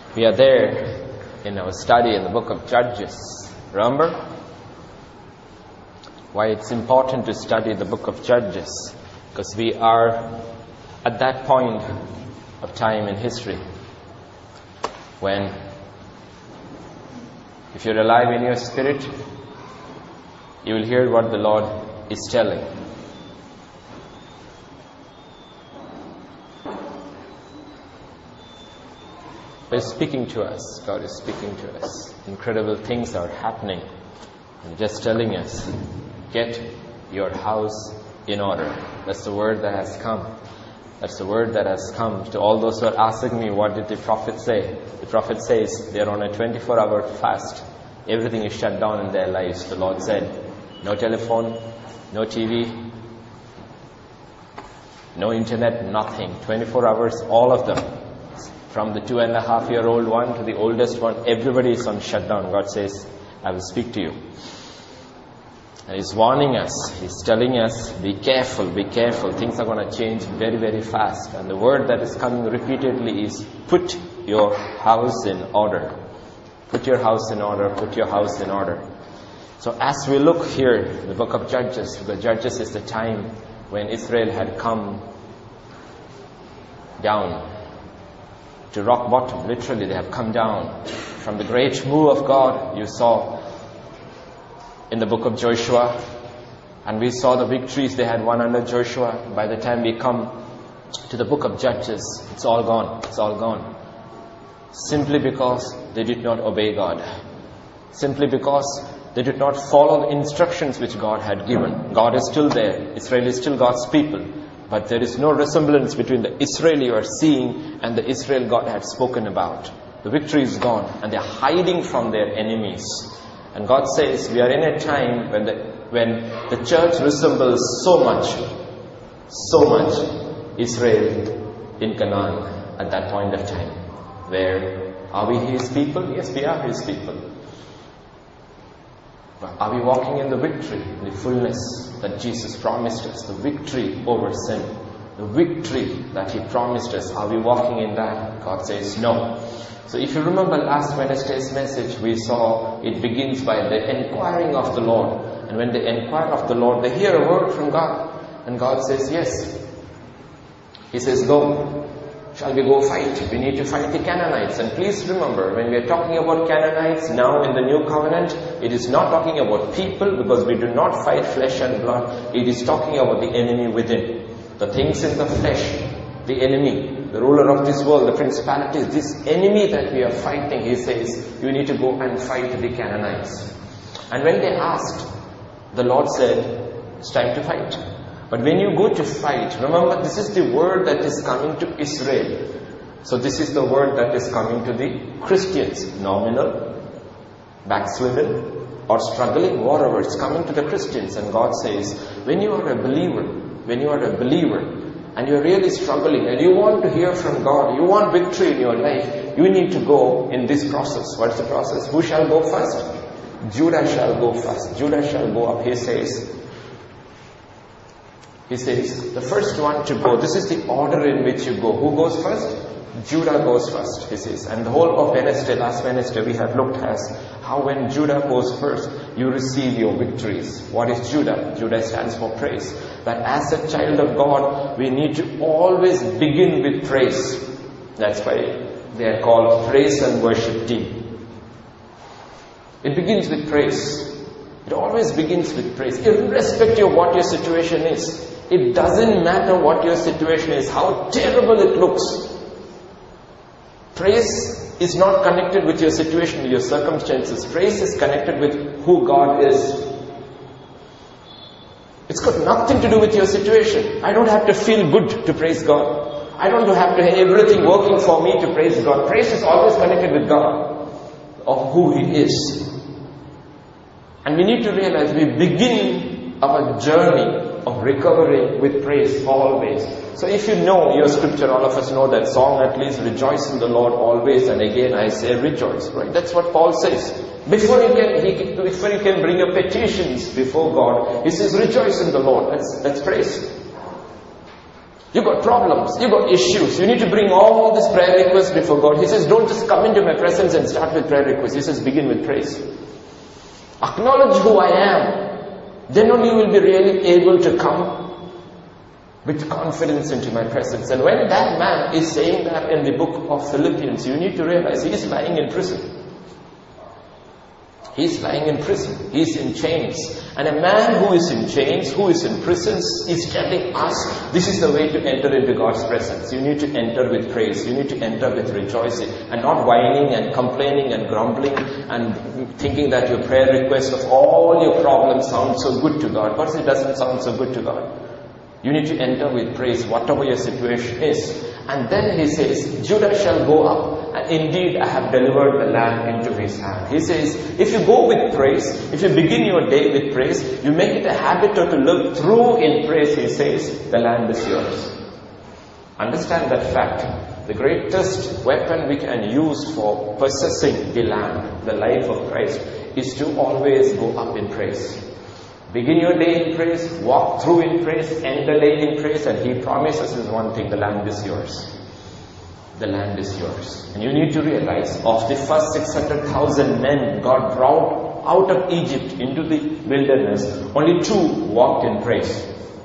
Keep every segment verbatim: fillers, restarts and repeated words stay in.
We are there in our study in the book of Judges. Remember why it's important to study the book of Judges? Because we are at that point of time in history when, if you're alive in your spirit, you will hear what the Lord is telling. God is speaking to us. God is speaking to us. Incredible things are happening. And just telling us, get your house in order. That's the word that has come. That's the word that has come to all those who are asking me, what did the prophet say? The prophet says they are on a twenty-four hour fast. Everything is shut down in their lives. The Lord said, no telephone, no T V, no internet, nothing. twenty-four hours, all of them. From the two and a half year old one to the oldest one, everybody is on shutdown. God says, I will speak to you. And He's warning us. He's telling us, be careful, be careful. Things are going to change very, very fast. And the word that is coming repeatedly is, put your house in order. Put your house in order, put your house in order. So as we look here in the book of Judges, because Judges is the time when Israel had come down to rock bottom. Literally, they have come down from the great move of God you saw in the book of Joshua, and we saw the victories they had won under Joshua. By the time we come to the book of Judges, it's all gone. It's all gone. Simply because they did not obey God. Simply because they did not follow the instructions which God had given. God is still there. Israel is still God's people. But there is no resemblance between the Israel you are seeing and the Israel God had spoken about. The victory is gone, and they are hiding from their enemies. And God says, we are in a time when the, when the church resembles so much, so much Israel in Canaan at that point of time. Where are we His people? Yes, we are His people. But are we walking in the victory, the fullness that Jesus promised us, the victory over sin, the victory that He promised us? Are we walking in that? God says no. So if you remember last Wednesday's message, we saw it begins by the inquiring of the Lord. And when they inquire of the Lord, they hear a word from God. And God says, yes. He says, go. Shall we go fight? We need to fight the Canaanites. And please remember, when we are talking about Canaanites now in the New Covenant, it is not talking about people, because we do not fight flesh and blood. It is talking about the enemy within. The things in the flesh, the enemy, the ruler of this world, the principalities, this enemy that we are fighting, He says, you need to go and fight the Canaanites. And when they asked, the Lord said, it's time to fight. But when you go to fight, remember, this is the word that is coming to Israel. So this is the word that is coming to the Christians. Nominal, backslidden, or struggling, whatever. It's coming to the Christians. And God says, when you are a believer, when you are a believer, and you're really struggling, and you want to hear from God, you want victory in your life, you need to go in this process. What's the process? Who shall go first? Judah shall go first. Judah shall go up, He says. He says, the first one to go, this is the order in which you go. Who goes first? Judah goes first, He says. And the whole of Wednesday, last Wednesday, we have looked at how when Judah goes first, you receive your victories. What is Judah? Judah stands for praise. But as a child of God, we need to always begin with praise. That's why they are called praise and worship team. It begins with praise. It always begins with praise, irrespective of what your situation is. It doesn't matter what your situation is, how terrible it looks. Praise is not connected with your situation, with your circumstances. Praise is connected with who God is. It's got nothing to do with your situation. I don't have to feel good to praise God. I don't have to have everything working for me to praise God. Praise is always connected with God, of who He is. And we need to realize we begin our journey of recovery with praise always. So if you know your scripture, all of us know that song at least, rejoice in the Lord always. And again I say rejoice, right? That's what Paul says. Before you can, he, before you can bring your petitions before God, he says rejoice in the Lord. That's, that's praise. You got problems, you got issues. You need to bring all these prayer requests before God. He says, don't just come into my presence and start with prayer requests. He says, begin with praise. Acknowledge who I am. Then only you will be really able to come with confidence into my presence. And when that man is saying that in the book of Philippians, you need to realize he is lying in prison. He's lying in prison. He's in chains. And a man who is in chains, who is in prisons, is telling us this is the way to enter into God's presence. You need to enter with praise. You need to enter with rejoicing. And not whining and complaining and grumbling and thinking that your prayer request of all your problems sounds so good to God. But it doesn't sound so good to God. You need to enter with praise, whatever your situation is. And then he says, Judah shall go up, and indeed I have delivered the land into his hand. He says, if you go with praise, if you begin your day with praise, you make it a habit to look through in praise. He says, the land is yours. Understand that fact. The greatest weapon we can use for possessing the land, the life of Christ, is to always go up in praise. Begin your day in praise, walk through in praise, end the day in praise, and he promises us one thing, the land is yours. The land is yours. And you need to realize, of the first six hundred thousand men God brought out of Egypt into the wilderness, only two walked in praise.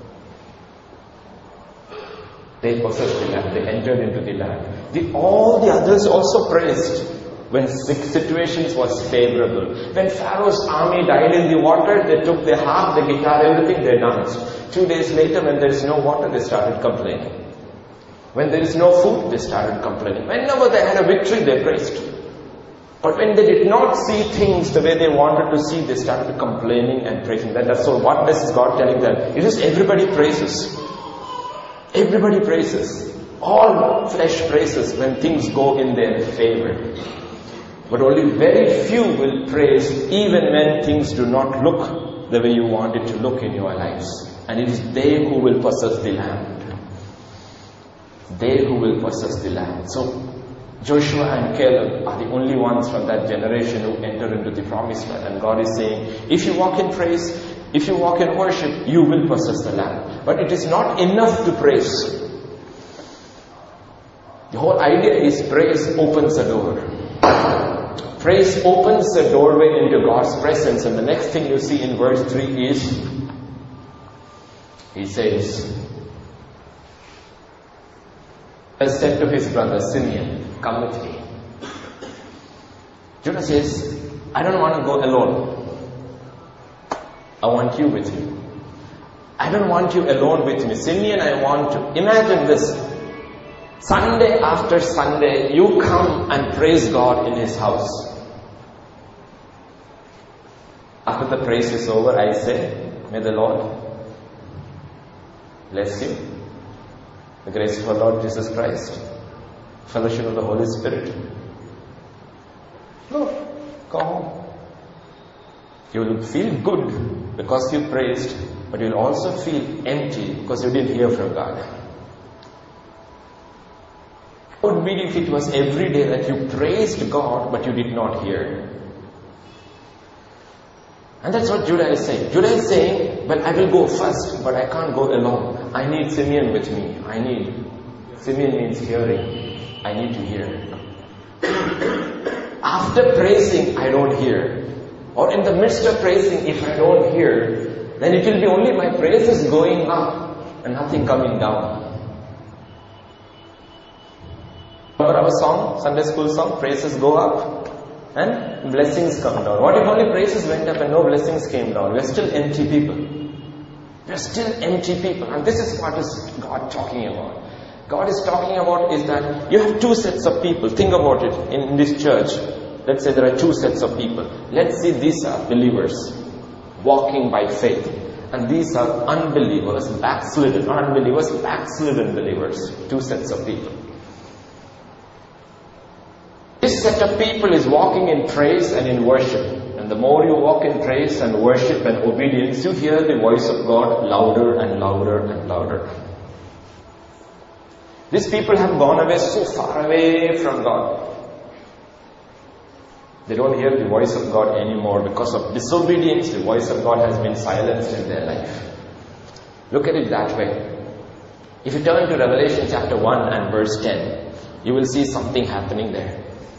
They possessed the land, they entered into the land. The, all the others also praised. When situations was favorable. When Pharaoh's army died in the water, they took the harp, the guitar, everything, they danced. Two days later, when there is no water, they started complaining. When there is no food, they started complaining. Whenever they had a victory, they praised. But when they did not see things the way they wanted to see, they started complaining and praising. That's so. What is God telling them? It is everybody praises. Everybody praises. All flesh praises when things go in their favor. But only very few will praise even when things do not look the way you want it to look in your lives. And it is they who will possess the land. They who will possess the land. So Joshua and Caleb are the only ones from that generation who enter into the promised land. And God is saying, if you walk in praise, if you walk in worship, you will possess the land. But it is not enough to praise. The whole idea is praise opens the door. Praise opens the doorway into God's presence. And the next thing you see in verse three is, he says, he said to his brother Simeon, come with me. Judah says, I don't want to go alone. I want you with me. I don't want you alone with me. Simeon, I want to. Imagine this. Sunday after Sunday, you come and praise God in his house. After the praise is over, I say, may the Lord bless you. The grace of our Lord Jesus Christ, fellowship of the Holy Spirit. No, go home. You will feel good because you praised, but you will also feel empty because you didn't hear from God. What would be if it was every day that you praised God, but you did not hear? And that's what Judah is saying. Judah is saying, well, I will go first, but I can't go alone. I need Simeon with me. I need. Simeon means hearing. I need to hear. After praising, I don't hear. Or in the midst of praising, if I don't hear, then it will be only my praises going up and nothing coming down. Remember our song, Sunday school song, praises go up and blessings come down. What if only praises went up and no blessings came down? We are still empty people. We are still empty people. And this is what is God talking about. God is talking about is that you have two sets of people. Think about it in this church. Let's say there are two sets of people. Let's say these are believers walking by faith. And these are unbelievers, backslidden, not unbelievers, backslidden believers. Two sets of people. This set of people is walking in praise and in worship. And the more you walk in praise and worship and obedience, you hear the voice of God louder and louder and louder. These people have gone away so far away from God. They don't hear the voice of God anymore. Because of disobedience, the voice of God has been silenced in their life. Look at it that way. If you turn to Revelation chapter one and verse ten, you will see something happening there.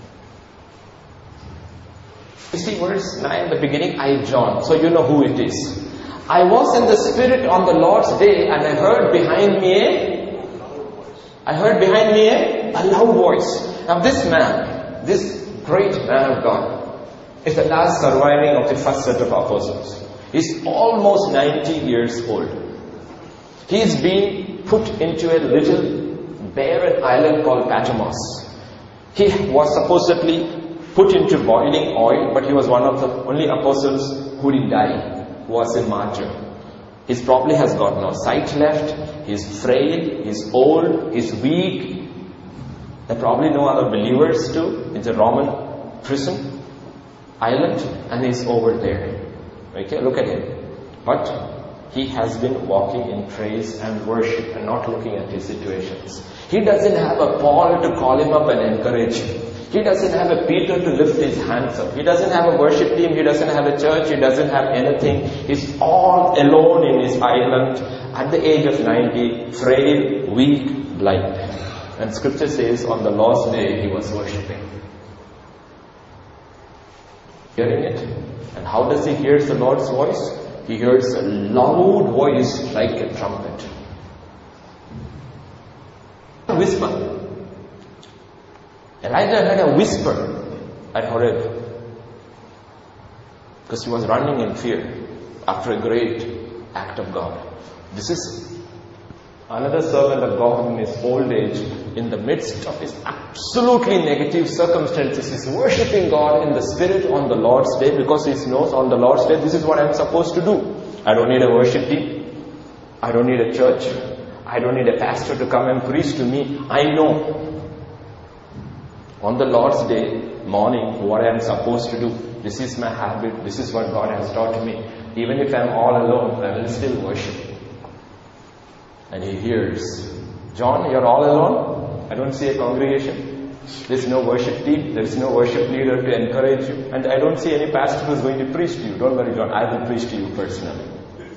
You see verse nine, the beginning, I, John. So you know who it is. I was in the Spirit on the Lord's day, and I heard behind me a... I heard behind me a, a loud voice. Now this man, this great man of God, is the last surviving of the first set of apostles. He's almost ninety years old. He's been put into a little barren island called Patmos. He was supposedly put into boiling oil, but he was one of the only apostles who didn't die, who was a martyr. He probably has got no sight left, he's frail, he's old, he's weak. There are probably no other believers too. It's a Roman prison island, and he's over there. Okay, look at him. But he has been walking in praise and worship and not looking at his situations. He doesn't have a Paul to call him up and encourage him. He doesn't have a Peter to lift his hands up. He doesn't have a worship team. He doesn't have a church. He doesn't have anything. He's all alone in his island at the age of ninety, frail, weak, blind. And scripture says on the Lord's day he was worshipping. Hearing it? And how does he hear the Lord's voice? He hears a loud voice like a trumpet. A whisper. Elijah heard a whisper at Horeb, because he was running in fear after a great act of God. This is another servant of God in his old age, in the midst of his absolutely negative circumstances, is worshipping God in the Spirit on the Lord's day, because he knows on the Lord's day, this is what I'm supposed to do. I don't need a worship team. I don't need a church. I don't need a pastor to come and preach to me. I know on the Lord's day, morning, what I am supposed to do. This is my habit. This is what God has taught me. Even if I am all alone, I will still worship. And he hears, John, you're all alone? I don't see a congregation. There's no worship team. There's no worship leader to encourage you. And I don't see any pastor who's going to preach to you. Don't worry, John. I will preach to you personally.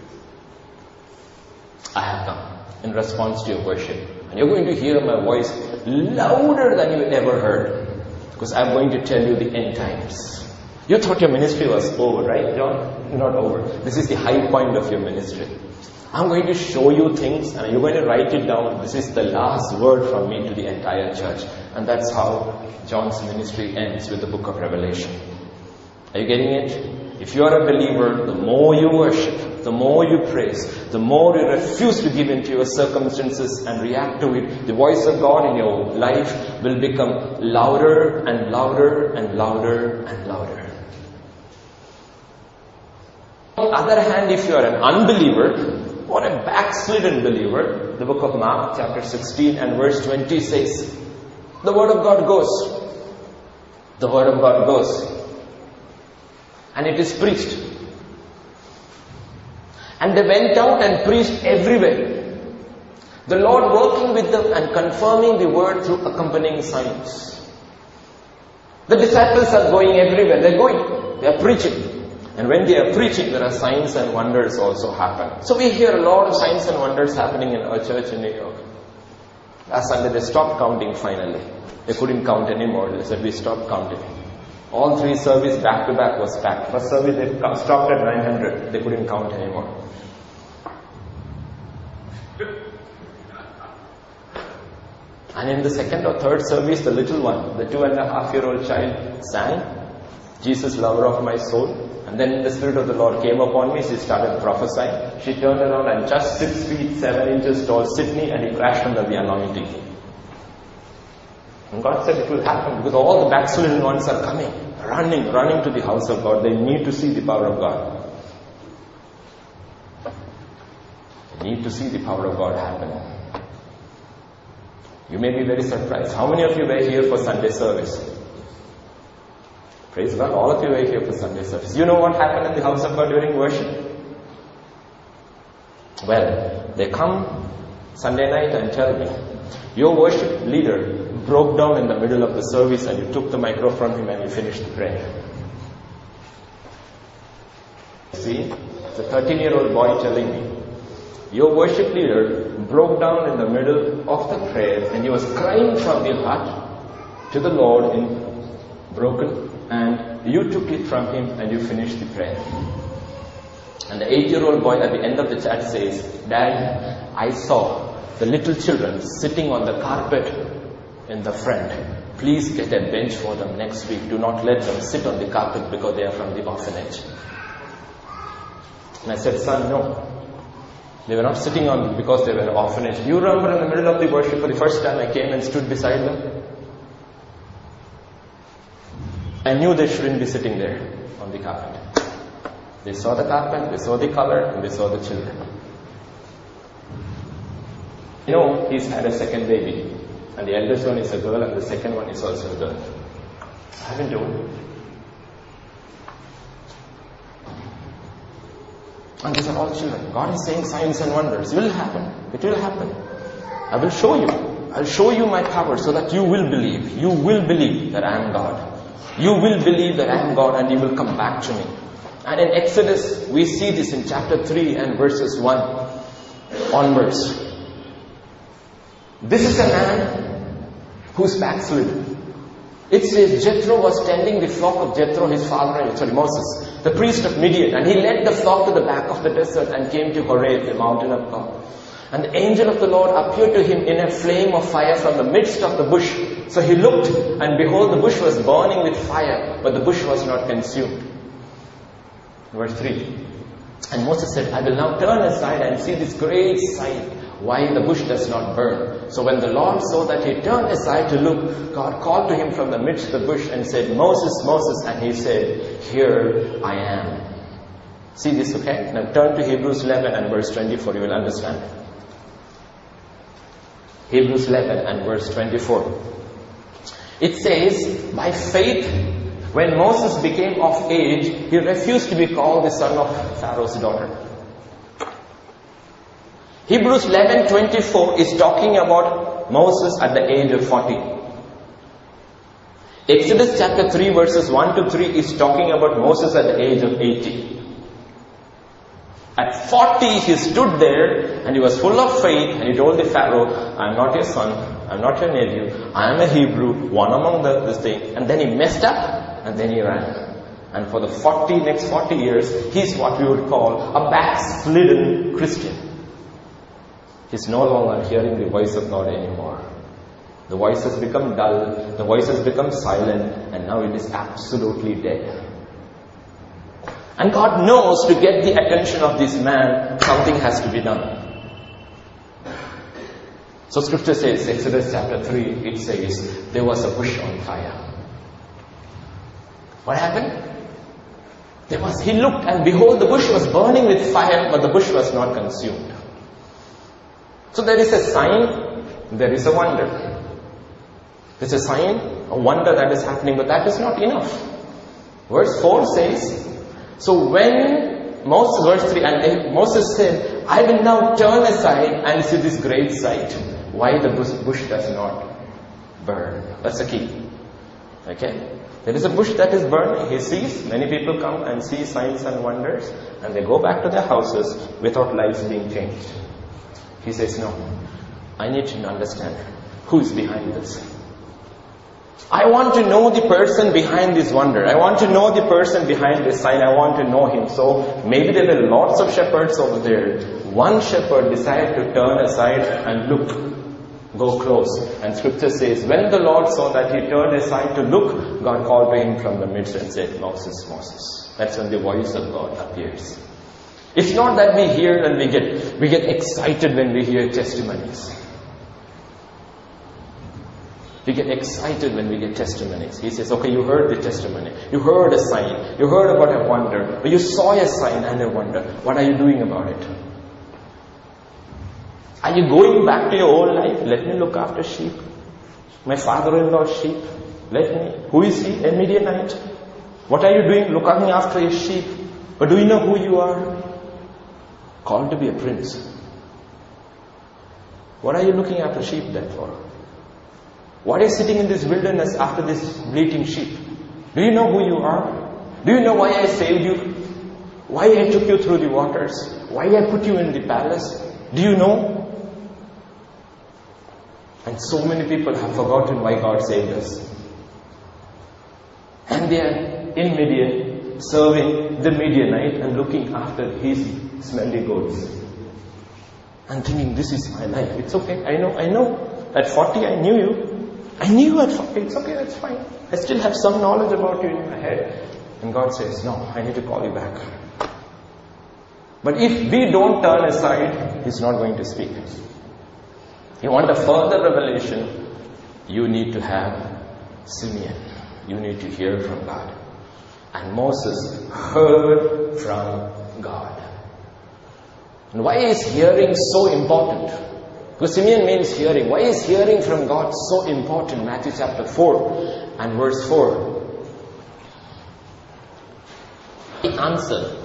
I have come in response to your worship. And you're going to hear my voice louder than you ever heard. Because I'm going to tell you the end times. You thought your ministry was over, right, John? Not over. This is the high point of your ministry. I'm going to show you things and you're going to write it down. This is the last word from me to the entire church. And that's how John's ministry ends with the book of Revelation. Are you getting it? If you are a believer, the more you worship, the more you praise, the more you refuse to give in to your circumstances and react to it, the voice of God in your life will become louder and louder and louder and louder. On the other hand, if you are an unbeliever, or a backslidden believer, the book of Mark chapter sixteen and verse twenty says, the word of God goes. The word of God goes. And it is preached. And they went out and preached everywhere. The Lord working with them and confirming the word through accompanying signs. The disciples are going everywhere. They're going. They're preaching. And when they are preaching, there are signs and wonders also happen. So we hear a lot of signs and wonders happening in our church in New York. Last Sunday they stopped counting finally. They couldn't count anymore. They said we stopped counting. All three services back to back was packed. First service they stopped at nine hundred. They couldn't count anymore. And in the second or third service, the little one, the two and a half year old child sang, Jesus, lover of my soul. And then the Spirit of the Lord came upon me. She started prophesying. She turned around and just six feet, seven inches tall Sydney, and he crashed under the anointing. And God said it will happen because all the backslidden ones are coming, running, running to the house of God. They need to see the power of God. They need to see the power of God happen. You may be very surprised. How many of you were here for Sunday service? Praise God, all of you were here for Sunday service. You know what happened in the house of God during worship? Well, they come Sunday night and tell me, your worship leader broke down in the middle of the service and you took the microphone from him and you finished the prayer. See, it's a thirteen year old boy telling me, Your worship leader broke down in the middle of the prayer and he was crying from the heart to the Lord in broken, and you took it from him and you finished the prayer. And the eight-year-old boy at the end of the chat says, Dad, I saw the little children sitting on the carpet in the front. Please get a bench for them next week. Do not let them sit on the carpet because they are from the orphanage. And I said, son, no. They were not sitting on because they were an orphanage. You remember in the middle of the worship, for the first time I came and stood beside them. I knew they shouldn't be sitting there on the carpet. They saw the carpet, they saw the color, and they saw the children. You know, he's had a second baby. And the eldest one is a girl and the second one is also a girl. I haven't told you. And these are all children. God is saying signs and wonders. It will happen. It will happen. I will show you. I'll show you my power so that you will believe. You will believe that I am God. You will believe that I am God and you will come back to me. And in Exodus, we see this in chapter three and verses one onwards. This is a man who's backslidden. It says Jethro was tending the flock of Jethro, his father, sorry, Moses, the priest of Midian. And he led the flock to the back of the desert and came to Horeb, the mountain of God. And the angel of the Lord appeared to him in a flame of fire from the midst of the bush. So he looked, and behold, the bush was burning with fire, but the bush was not consumed. Verse three. And Moses said, I will now turn aside and see this great sight, why the bush does not burn. So when the Lord saw that he turned aside to look, God called to him from the midst of the bush and said, Moses, Moses. And he said, here I am. See this, okay? Now turn to Hebrews eleven and verse twenty-four. You will understand. Hebrews eleven and verse twenty-four. It says, by faith, when Moses became of age, he refused to be called the son of Pharaoh's daughter. Hebrews eleven twenty-four is talking about Moses at the age of forty. Exodus chapter three verses one to three is talking about Moses at the age of eighty. At forty he stood there and he was full of faith and he told the Pharaoh, I am not your son, I am not your nephew, I am a Hebrew, one among the, this thing. And then he messed up and then he ran. And for the forty next forty years, he's what we would call a backslidden Christian. He's no longer hearing the voice of God anymore. The voice has become dull, the voice has become silent, and now it is absolutely dead. And God knows to get the attention of this man, something has to be done. So scripture says, Exodus chapter three, it says, there was a bush on fire. What happened? There was, he looked and behold, the bush was burning with fire, but the bush was not consumed. So there is a sign, there is a wonder. There's a sign, a wonder that is happening, but that is not enough. Verse four says, so when Moses, verse three, and Moses said, I will now turn aside and see this great sight, why the bush, bush does not burn. That's the key. Okay? There is a bush that is burning. He sees, many people come and see signs and wonders, and they go back to their houses without lives being changed. He says, no, I need to understand who is behind this. I want to know the person behind this wonder. I want to know the person behind this sign. I want to know him. So maybe there were lots of shepherds over there. One shepherd decided to turn aside and look, go close. And scripture says, when the Lord saw that he turned aside to look, God called to him from the midst and said, Moses, Moses. That's when the voice of God appears. It's not that we hear and we get we get excited when we hear testimonies. We get excited when we get testimonies. He says, okay, you heard the testimony. You heard a sign. You heard about a wonder. But you saw a sign and a wonder. What are you doing about it? Are you going back to your old life? Let me look after sheep. My father-in-law's sheep. Let me. Who is he? A Midianite. What are you doing? Looking after his sheep. But do you know who you are? Called to be a prince. What are you looking after sheep then for? Why are you sitting in this wilderness after this bleating sheep? Do you know who you are? Do you know why I saved you? Why I took you through the waters? Why I put you in the palace? Do you know? And so many people have forgotten why God saved us. And they are in Midian, serving the Midianite and looking after his smelly goats. And thinking, this is my life. It's okay. I know, I know. At forty, I knew you. I knew you at forty. It's okay, that's fine. I still have some knowledge about you in my head. And God says, no, I need to call you back. But if we don't turn aside, He's not going to speak. You want a further revelation, you need to have Simeon. You need to hear from God. And Moses heard from God. And why is hearing so important? Because Simeon means hearing. Why is hearing from God so important? Matthew chapter four and verse four. He answered,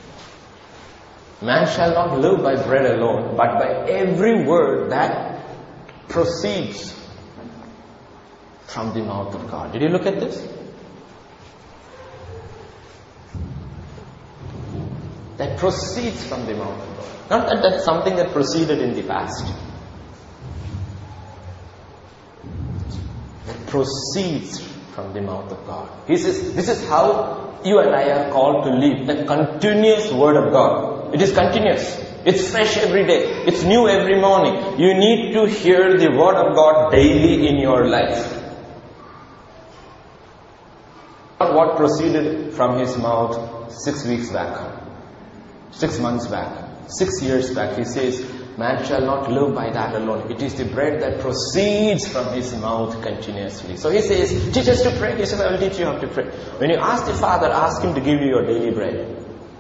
man shall not live by bread alone, but by every word that proceeds from the mouth of God. Did you look at this? That proceeds from the mouth of God. Not that that's something that proceeded in the past. That proceeds from the mouth of God. He says, this is how you and I are called to live. The continuous word of God. It is continuous. It's fresh every day. It's new every morning. You need to hear the word of God daily in your life. What proceeded from his mouth six weeks back, six months back, six years back. He says, man shall not live by that alone. It is the bread that proceeds from his mouth continuously. So he says, teach us to pray. He says, I will teach you how to pray. When you ask the Father, ask Him to give you your daily bread.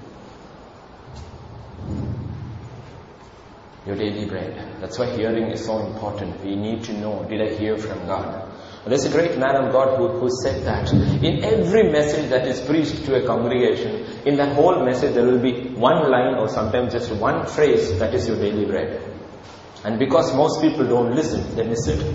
Your daily bread. That's why hearing is so important. We need to know, did I hear from God? There's a great man of God who, who said that in every message that is preached to a congregation, in that whole message there will be one line or sometimes just one phrase that is your daily bread. And because most people don't listen, they miss it.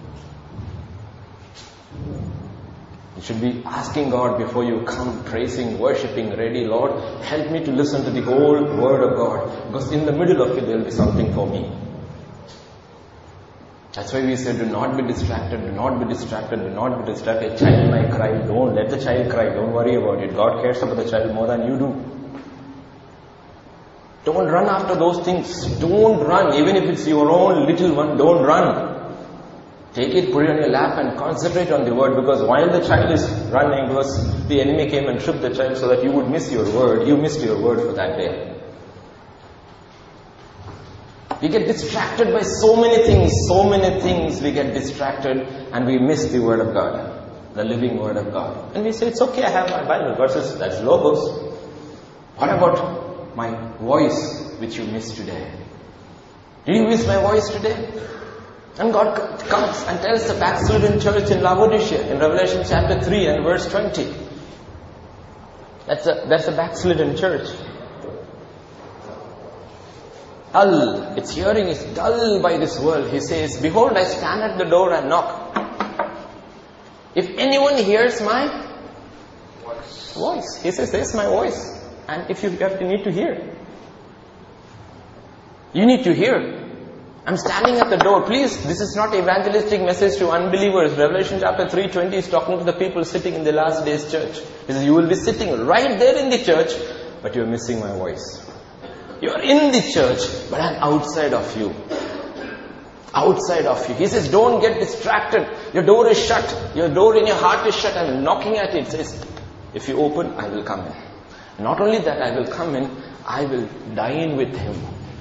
You should be asking God before you come, praising, worshipping, ready, Lord, help me to listen to the whole word of God. Because in the middle of it there will be something for me. That's why we say, do not be distracted, do not be distracted, do not be distracted. A child might cry, don't let the child cry, don't worry about it. God cares about the child more than you do. Don't run after those things. Don't run, even if it's your own little one, don't run. Take it, put it on your lap and concentrate on the word, because while the child is running, because the enemy came and tripped the child so that you would miss your word, you missed your word for that day. We get distracted by so many things, so many things we get distracted and we miss the word of God, the living word of God. And we say, it's okay, I have my Bible. God says, that's logos. What about my voice which you missed today? Did you miss my voice today? And God comes and tells the backslidden church in Laodicea in Revelation chapter three and verse twenty. That's a, that's a backslidden church. Dull. Its hearing is dull by this world. He says, behold, I stand at the door and knock. If anyone hears my voice, voice. He says, there's my voice. And if you have to need to hear. You need to hear. I'm standing at the door. Please, this is not evangelistic message to unbelievers. Revelation chapter three twenty is talking to the people sitting in the last days church. He says, you will be sitting right there in the church, but you're missing my voice. You're in the church, but I'm outside of you. Outside of you. He says, don't get distracted. Your door is shut. Your door in your heart is shut. I'm knocking at it. It says, if you open, I will come in. Not only that, I will come in, I will dine with Him.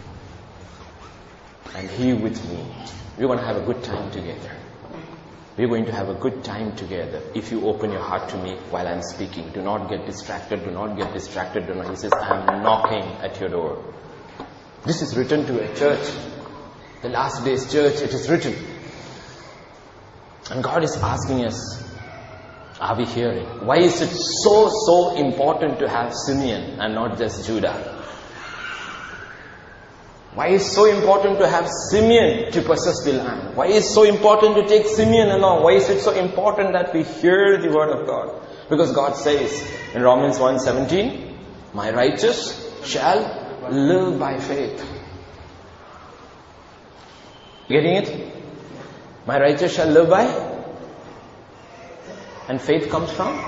And He with me. We're going to have a good time together. We're going to have a good time together if you open your heart to me while I'm speaking. Do not get distracted. Do not get distracted. Do not. He says, I'm knocking at your door. This is written to a church. The last days church, it is written. And God is asking us, are we hearing? Why is it so, so important to have Simeon and not just Judah? Why is it so important to have Simeon to possess the land? Why is it so important to take Simeon along? Why is it so important that we hear the word of God? Because God says in Romans one seventeen, my righteous shall live by faith. Getting it? My righteous shall live by? And faith comes from?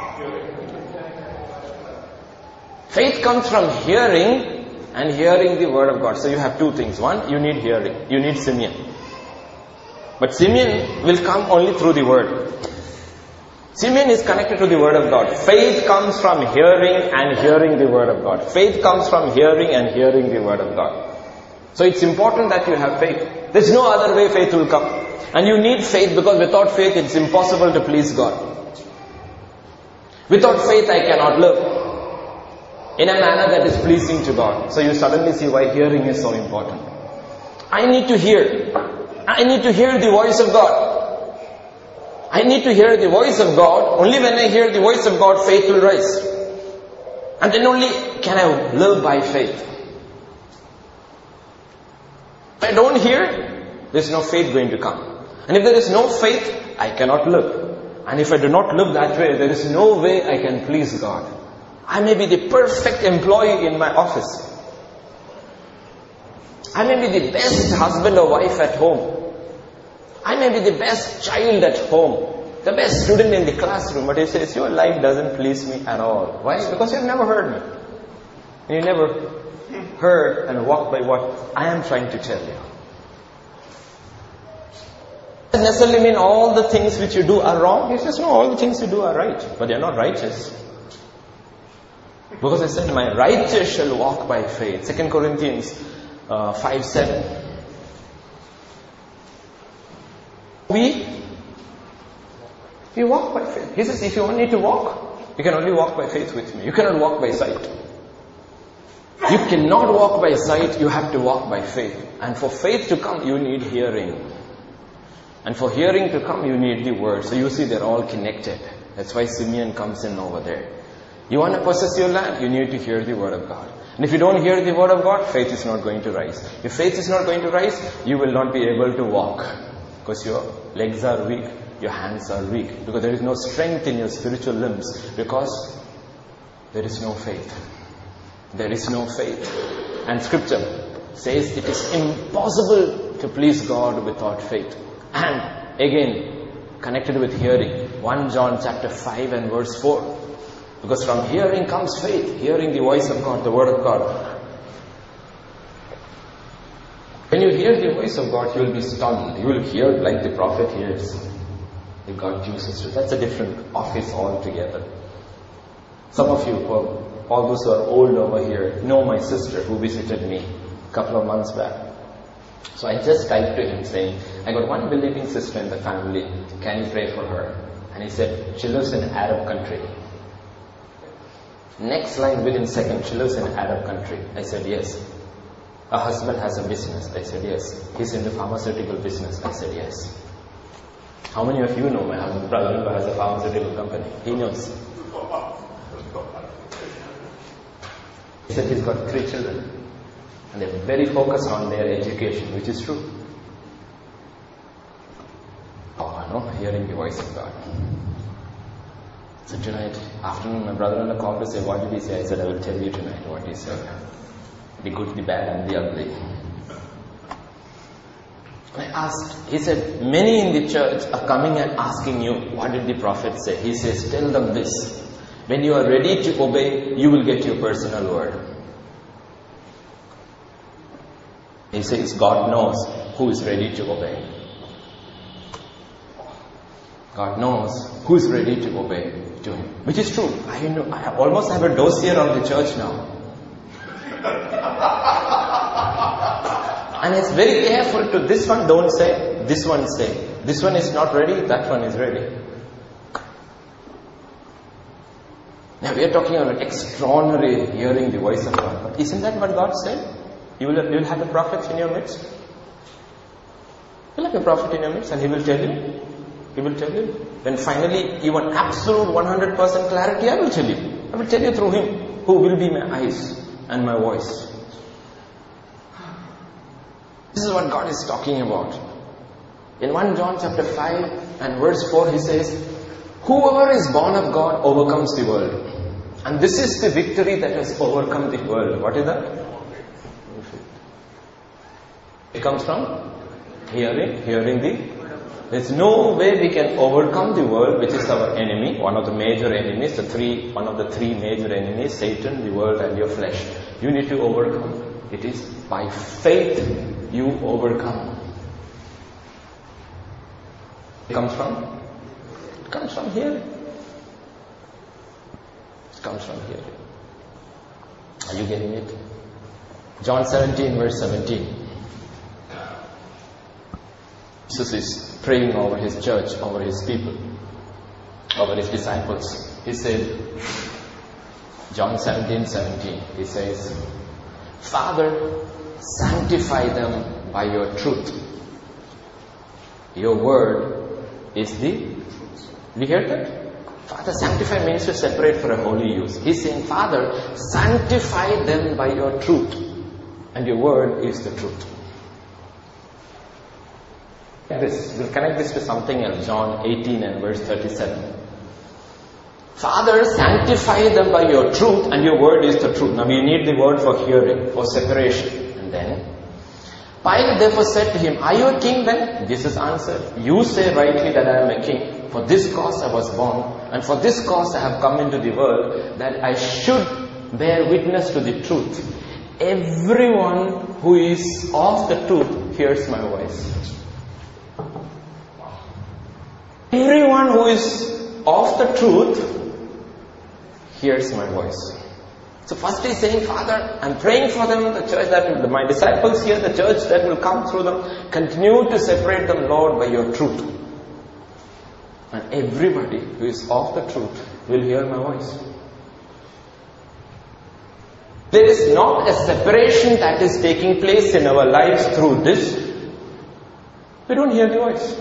Faith comes from hearing and hearing the word of God. So you have two things. One, you need hearing. You need Simeon. But Simeon will come only through the word. Simeon is connected to the word of God. Faith comes from hearing and hearing the word of God. Faith comes from hearing and hearing the word of God. So it's important that you have faith. There's no other way faith will come. And you need faith because without faith it's impossible to please God. Without faith I cannot live in a manner that is pleasing to God. So you suddenly see why hearing is so important. I need to hear. I need to hear the voice of God. I need to hear the voice of God. Only when I hear the voice of God, faith will rise. And then only can I live by faith. If I don't hear, there is no faith going to come. And if there is no faith, I cannot live. And if I do not live that way, there is no way I can please God. I may be the perfect employee in my office. I may be the best husband or wife at home. I may be the best child at home, the best student in the classroom, but he says, your life doesn't please me at all. Why? Because you've never heard me. And you never heard and walked by what I am trying to tell you. It doesn't necessarily mean all the things which you do are wrong. He says, no, all the things you do are right, but they are not righteous. Because I said, my righteous shall walk by faith. Second Corinthians uh, five seven. We, we walk by faith. He says, if you want me to walk, you can only walk by faith with me. You cannot walk by sight. You cannot walk by sight, you have to walk by faith. And for faith to come, you need hearing. And for hearing to come, you need the word. So you see, they're all connected. That's why Simeon comes in over there. You want to possess your land, you need to hear the word of God. And if you don't hear the word of God, faith is not going to rise. If faith is not going to rise, you will not be able to walk. Because your legs are weak, your hands are weak. Because there is no strength in your spiritual limbs. Because there is no faith. There is no faith. And scripture says it is impossible to please God without faith. And again, connected with hearing. First John chapter five and verse four. Because from hearing comes faith. Hearing the voice of God, the word of God. When you hear the voice of God, you will be stunned. You will hear like the prophet hears. The God chooses to. That's a different office altogether. Some of you, all those who are old over here, know my sister who visited me a couple of months back. So I just typed to him saying, I got one believing sister in the family. Can you pray for her? And he said, she lives in an Arab country. Next line within seconds, she lives in an Arab country. I said, yes. Her husband has a business. I said, yes. He's in the pharmaceutical business. I said, yes. How many of you know my husband, brother-in-law has a pharmaceutical company? He knows. He said he's got three children. And they're very focused on their education, which is true. Oh, no, hearing the voice of God. So tonight, afternoon, my brother-in-law called to say, what did he say? I said, I will tell you tonight what he said. The good, the bad, and the ugly. I asked, he said, many in the church are coming and asking you, what did the prophet say? He says, tell them this. When you are ready to obey, you will get your personal word. He says, God knows who is ready to obey. God knows who is ready to obey to Him. Which is true. I know. I almost have a dossier on the church now. And it's very careful to this one don't say, this one say. This one is not ready, that one is ready. Now we are talking about extraordinary hearing the voice of God. But isn't that what God said? You will, you will have a prophet in your midst. You will have a prophet in your midst and he will tell you. He will tell you. When finally you want absolute one hundred percent clarity, I will tell you. I will tell you through him who will be my eyes and my voice. This is what God is talking about. In First John chapter five and verse four, he says, whoever is born of God overcomes the world. And this is the victory that has overcome the world. What is that? It comes from Hearing, hearing the... There's no way we can overcome the world, which is our enemy, one of the major enemies, the three, one of the three major enemies, Satan, the world and your flesh. You need to overcome. It is by faith you overcome. It comes from? It comes from hearing. It comes from hearing. Are you getting it? John seventeen verse seventeen. Jesus is praying over his church, over his people, over his disciples. He said, John seventeen seventeen, he says, Father, sanctify them by your truth. Your word is the truth. Did you hear that? Father, sanctify means to separate for a holy use. He's saying, Father, sanctify them by your truth. And your word is the truth. This, we'll connect this to something else. John eighteen and verse thirty-seven. Father, sanctify them by your truth, and your word is the truth. Now we need the word for hearing, for separation. And then, Pilate therefore said to him, Are you a king then? Jesus answered, You say rightly that I am a king. For this cause I was born, and for this cause I have come into the world, that I should bear witness to the truth. Everyone who is of the truth hears my voice. Everyone who is of the truth hears my voice. So first he's saying, Father, I'm praying for them, the church that will, my disciples here, the church that will come through them, continue to separate them, Lord, by your truth. And everybody who is of the truth will hear my voice. There is not a separation that is taking place in our lives through this. We don't hear the voice.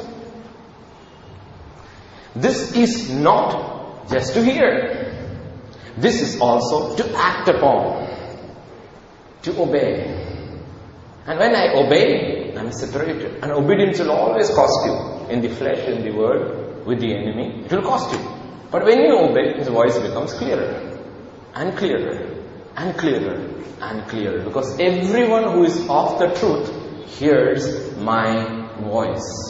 This is not just to hear. This is also to act upon, to obey. And when I obey, I am separated. And obedience will always cost you. In the flesh, in the world, with the enemy, it will cost you. But when you obey, his voice becomes clearer, and clearer, and clearer, and clearer. Because everyone who is of the truth hears my voice.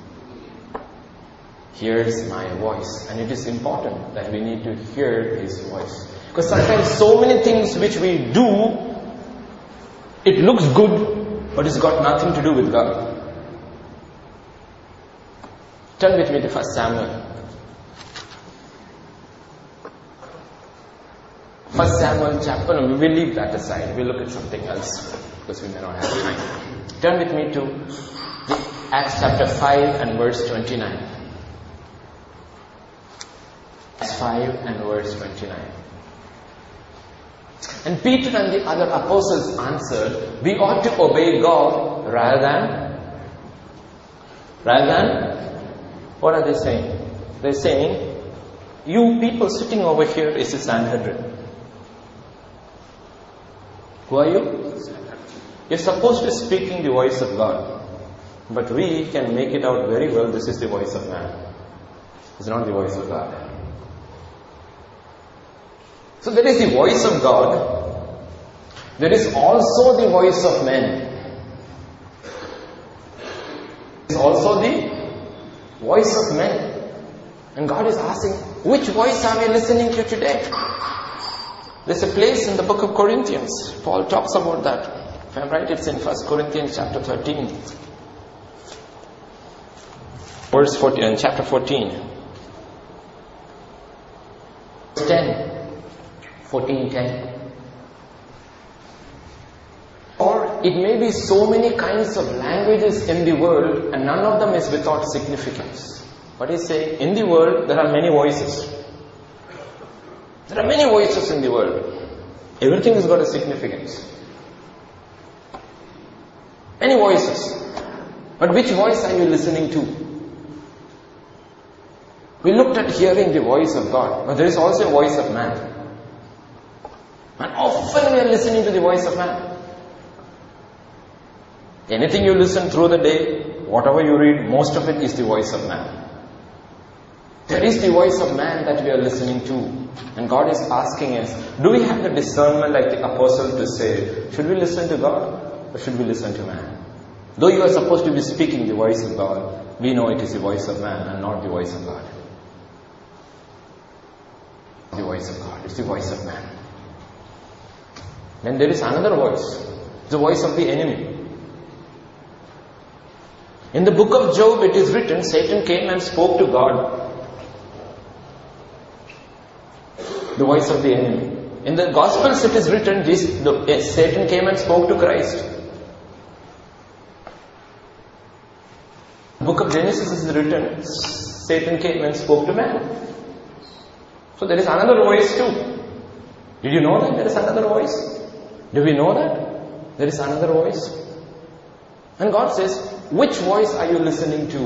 Hears my voice. And it is important that we need to hear his voice. Because sometimes so many things which we do, it looks good, but it's got nothing to do with God. Turn with me to First Samuel. First Samuel chapter, no, we will leave that aside. We'll look at something else because we may not have time. Turn with me to Acts chapter five and verse twenty-nine. Acts five and verse twenty-nine. And Peter and the other apostles answered, we ought to obey God rather than, rather than, what are they saying? They're saying, you people sitting over here is a Sanhedrin. Who are you? You're supposed to speak in the voice of God. But we can make it out very well, this is the voice of man. It's not the voice of God. So there is the voice of God. There is also the voice of men. There is also the voice of men. And God is asking, which voice are we listening to today? There's a place in the book of Corinthians. Paul talks about that. If I'm right, it's in First Corinthians chapter thirteen. Verse fourteen, chapter fourteen. Verse ten. fourteen ten. Or it may be so many kinds of languages in the world and none of them is without significance. What he's saying, in the world there are many voices. There are many voices in the world. Everything has got a significance. Many voices. But which voice are you listening to? We looked at hearing the voice of God, but there is also a voice of man. And often we are listening to the voice of man. Anything you listen through the day, whatever you read, most of it is the voice of man. There is the voice of man that we are listening to. And God is asking us, do we have the discernment like the apostle to say, should we listen to God or should we listen to man? Though you are supposed to be speaking the voice of God, we know it is the voice of man and not the voice of God. The voice of God, it's the voice of man. Then there is another voice, the voice of the enemy. In the book of Job it is written, Satan came and spoke to God. The voice of the enemy. In the Gospels it is written, this, the, yes, Satan came and spoke to Christ. The book of Genesis is written, Satan came and spoke to man. So there is another voice too. Did you know that there is another voice? Do we know that? There is another voice. And God says, which voice are you listening to?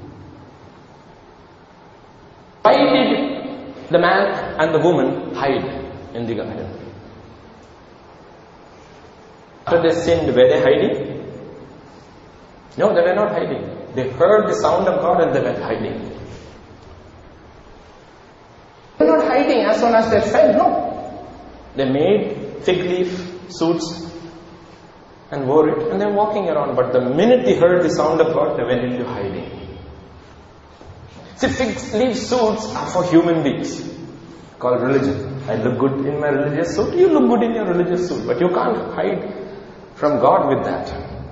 Why did the man and the woman hide in the garden? After they sinned, were they hiding? No, they were not hiding. They heard the sound of God and they were hiding. They were not hiding as soon as they fell, no. They made fig leaf suits and wore it and they were walking around. But the minute they heard the sound of God, they went into hiding. See, fig leaf suits are for human beings, called religion. I look good in my religious suit, you look good in your religious suit. But you can't hide from God with that.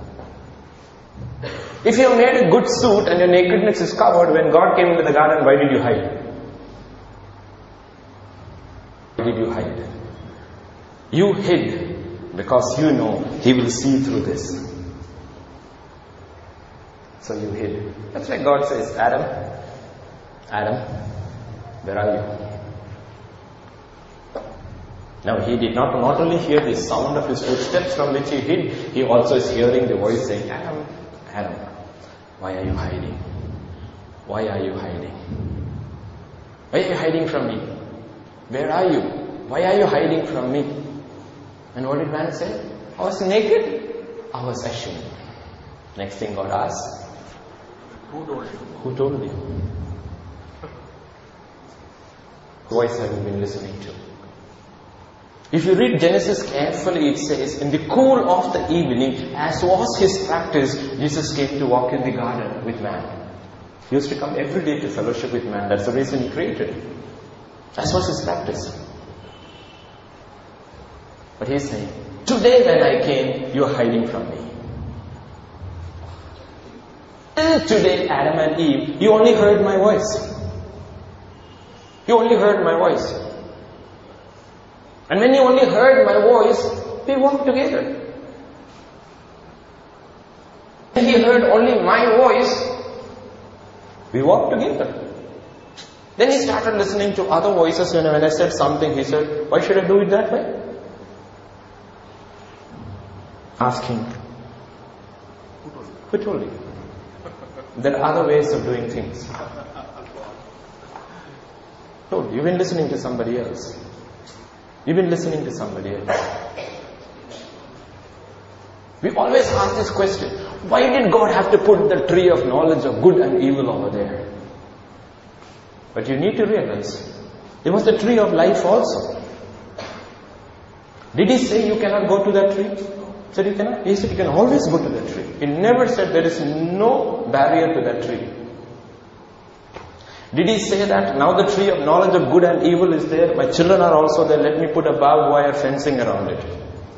If you have made a good suit and your nakedness is covered, when God came into the garden, why did you hide? Why did you hide? You hid because you know He will see through this. So you hid. That's why God says, Adam, Adam, where are you? Now he did not not only hear the sound of his footsteps from which he hid, he also is hearing the voice saying, Adam, Adam, why are you hiding? Why are you hiding? Why are you hiding from me? Where are you? Why are you hiding from me? And what did man say? I was naked. I was ashamed. Next thing God asks, who told you? Who told you? What voice have you been listening to? If you read Genesis carefully, it says, in the cool of the evening, as was his practice, Jesus came to walk in the garden with man. He used to come every day to fellowship with man. That's the reason he created. That was his practice. But he's saying, today when I came, you are hiding from me. Till today, Adam and Eve, you only heard my voice. You only heard my voice. And when you only heard my voice, we walked together. When he heard only my voice, we walked together. Then he started listening to other voices. When I said something, he said, why should I do it that way? Ask him. Who told you? There are other ways of doing things. No, you've been listening to somebody else. You've been listening to somebody else. We always ask this question, why did God have to put the tree of knowledge of good and evil over there? But you need to realize, there was the tree of life also. Did he say you cannot go to that tree? He said you cannot. He said you can always go to that tree. He never said there is no barrier to that tree. Did he say that now the tree of knowledge of good and evil is there, my children are also there, let me put a barbed wire fencing around it?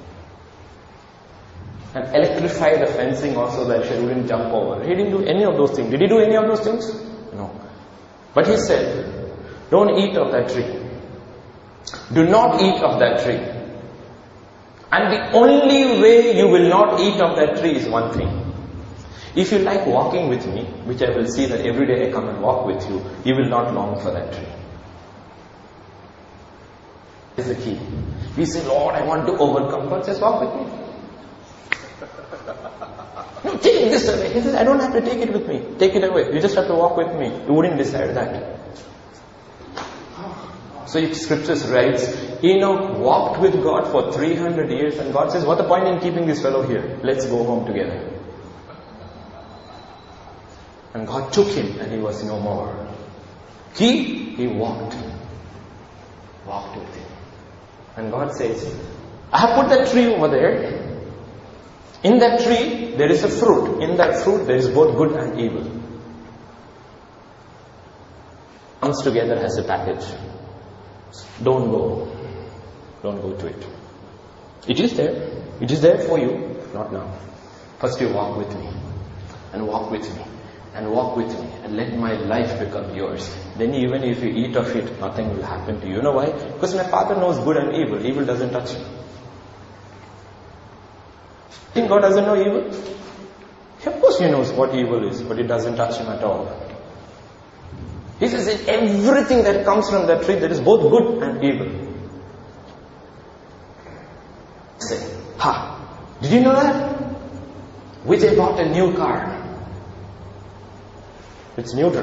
And electrify the fencing also that she wouldn't jump over. He didn't do any of those things. Did he do any of those things? No. But he said, don't eat of that tree. Do not eat of that tree. And the only way you will not eat of that tree is one thing. If you like walking with me, which I will see that every day I come and walk with you, you will not long for that tree. That is the key. We say, Lord, I want to overcome. God says, walk with me. No, take this away. He says, I don't have to take it with me. Take it away. You just have to walk with me. You wouldn't decide that. So if scriptures writes, Enoch walked with God for three hundred years and God says, what the point in keeping this fellow here? Let's go home together. And God took him and he was no more. He, he walked. Walked with him. And God says, I have put that tree over there. In that tree, there is a fruit. In that fruit, there is both good and evil. Comes together as a package. Don't go. Don't go to it. It is there. It is there for you. Not now. First you walk with me. And walk with me. And walk with me. And let my life become yours. Then even if you eat of it, nothing will happen to you. You know why? Because my Father knows good and evil. Evil doesn't touch you. Think God doesn't know evil? Of course He knows what evil is, but it doesn't touch Him at all. He says in everything that comes from that tree, there is both good and evil. Say, ha! Did you know that? Vijay bought a new car. It's neutral.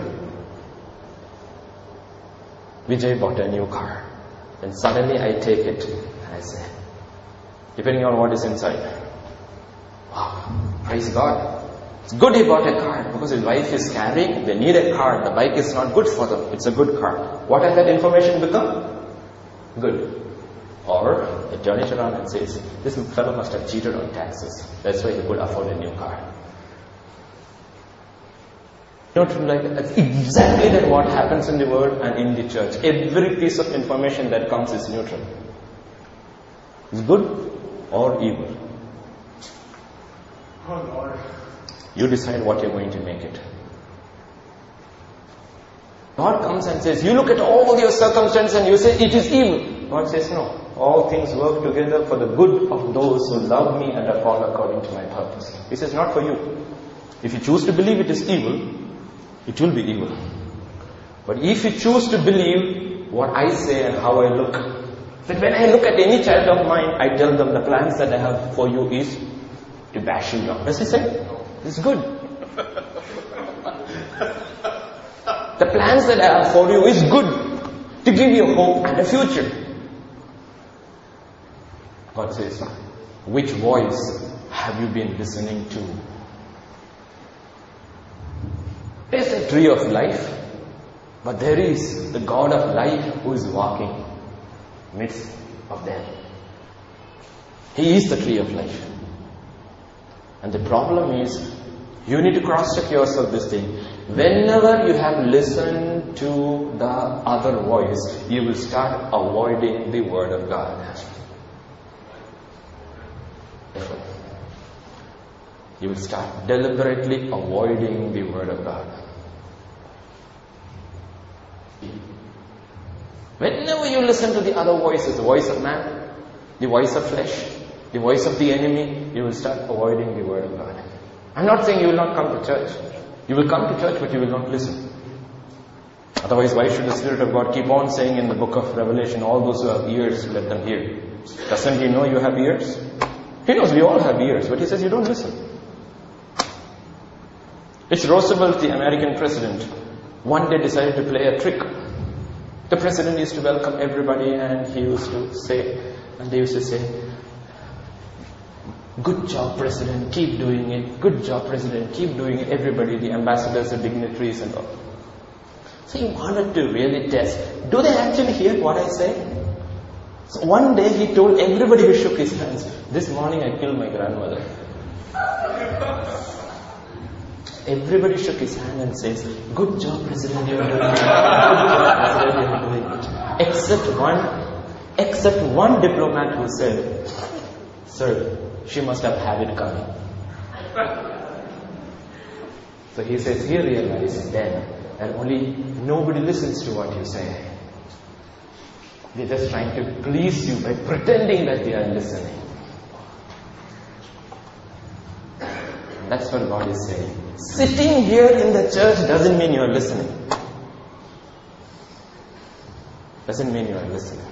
Vijay bought a new car. And suddenly I take it and I say, depending on what is inside, wow, praise God. It's good he bought a car because his wife is carrying, they need a car, the bike is not good for them, it's a good car. What has that information become? Good. Or they turn it around and says, this fellow must have cheated on taxes. That's why he could afford a new car. You know, like, that's exactly that what happens in the world and in the church. Every piece of information that comes is neutral. It's good or evil. Oh Lord. You decide what you're going to make it. God comes and says, you look at all your circumstances and you say, it is evil. God says, no. All things work together for the good of those who love me and are called according to my purpose. He says, not for you. If you choose to believe it is evil, it will be evil. But if you choose to believe what I say and how I look, that when I look at any child of mine, I tell them the plans that I have for you is to bash you down. Does he say? It's good. The plans that I have for you is good, to give you hope and a future. God says, which voice have you been listening to? There is a tree of life, but there is the God of life who is walking midst of them. He is the tree of life. And the problem is, you need to cross-check yourself this thing. Whenever you have listened to the other voice, you will start avoiding the Word of God. You will start deliberately avoiding the Word of God. Whenever you listen to the other voices, the voice of man, the voice of flesh, the voice of the enemy, you will start avoiding the Word of God. I'm not saying you will not come to church. You will come to church, but you will not listen. Otherwise, why should the Spirit of God keep on saying in the book of Revelation, all those who have ears, let them hear? Doesn't He know you have ears? He knows we all have ears, but He says you don't listen. It's Roosevelt, the American president, one day decided to play a trick. The president used to welcome everybody and he used to say, and they used to say, good job, President, keep doing it. Good job, President, keep doing it. Everybody, the ambassadors, the dignitaries and all. So he wanted to really test, do they actually hear what I say? So one day he told everybody who shook his hands, this morning I killed my grandmother. Everybody shook his hand and says, good job, President, you are doing it. Good job, President, you are doing it. Except one, except one diplomat who said, sir, she must have had it coming. So he says, he realized then that only nobody listens to what you say. They're just trying to please you by pretending that they are listening. And that's what God is saying. Sitting here in the church doesn't mean you are listening. Doesn't mean you are listening.